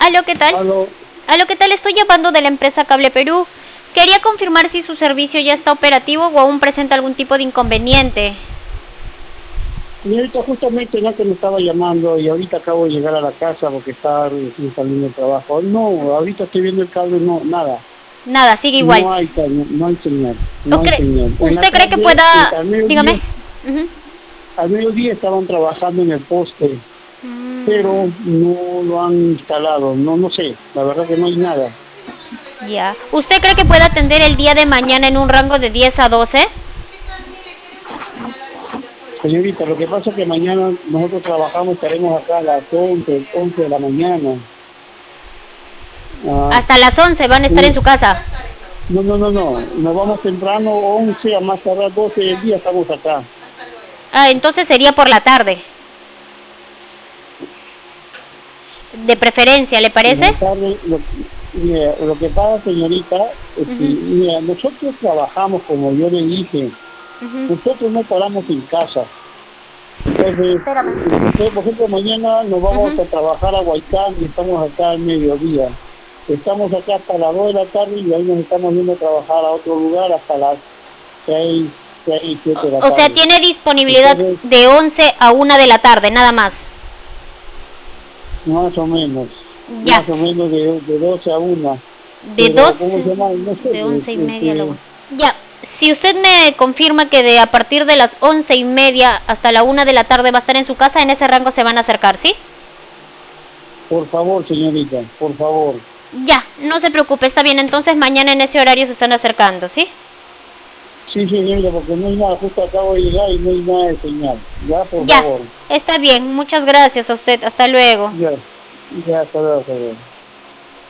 Aló, ¿qué tal? Aló, Aló, ¿qué tal? Estoy llamando de la empresa Cable Perú. Quería confirmar si su servicio ya está operativo o aún presenta algún tipo de inconveniente. señorita, justamente ya que me estaba llamando y ahorita acabo de llegar a la casa porque estaba recién saliendo del trabajo. No, ahorita estoy viendo el cable, no, nada. Nada, sigue igual. No hay caña- no hay señal, ¿O no hay señal. En la ¿Usted cree que tarde, pueda...? al Dígame. mediodía, Ujú. al mediodía estaban trabajando en el poste, pero no lo han instalado, no sé, la verdad que no hay nada. Ya. ¿Usted cree que pueda atender el día de mañana en un rango de 10 a 12? Señorita, lo que pasa es que mañana nosotros trabajamos, estaremos acá a las 11 de la mañana. Ah, Hasta las 11 van a estar en sí. su casa. No. Nos vamos temprano, 11 a más tardar 12 del día estamos acá. Ah, entonces sería por la tarde. De preferencia, ¿le En parece? la tarde, mira, lo que pasa, señorita, es que, Ujú, mira, nosotros trabajamos, como yo le dije, ujú. nosotros no paramos en casa. Entonces, Espérame. usted, por ejemplo, mañana nos vamos Ujú. a trabajar a Huaycán y estamos acá al mediodía. Estamos acá hasta las 2 de la tarde y ahí nos estamos yendo a trabajar a otro lugar hasta las 6, 6, 7 de la O sea, tarde. tiene disponibilidad Entonces, de 11 a 1 de la tarde, nada más. más o menos, Ya. de 12 a 1. De Pero, ¿cómo 12, se llama? No sé, de 11:30 a la 1. Ya. Si usted me confirma que de a partir de las 11:30 hasta la 1 de la tarde va a estar en su casa, en ese rango se van a acercar, ¿sí? por favor, señorita, por favor. Ya, no se preocupe, está bien. Entonces mañana en ese horario se están acercando, ¿sí? Sí, señorita, porque no hay nada, justo acabo de llegar y no hay nada de señal. Ya, por Ya, favor. está bien. Muchas gracias a usted. Hasta luego. Ya, ya, hasta luego, hasta luego.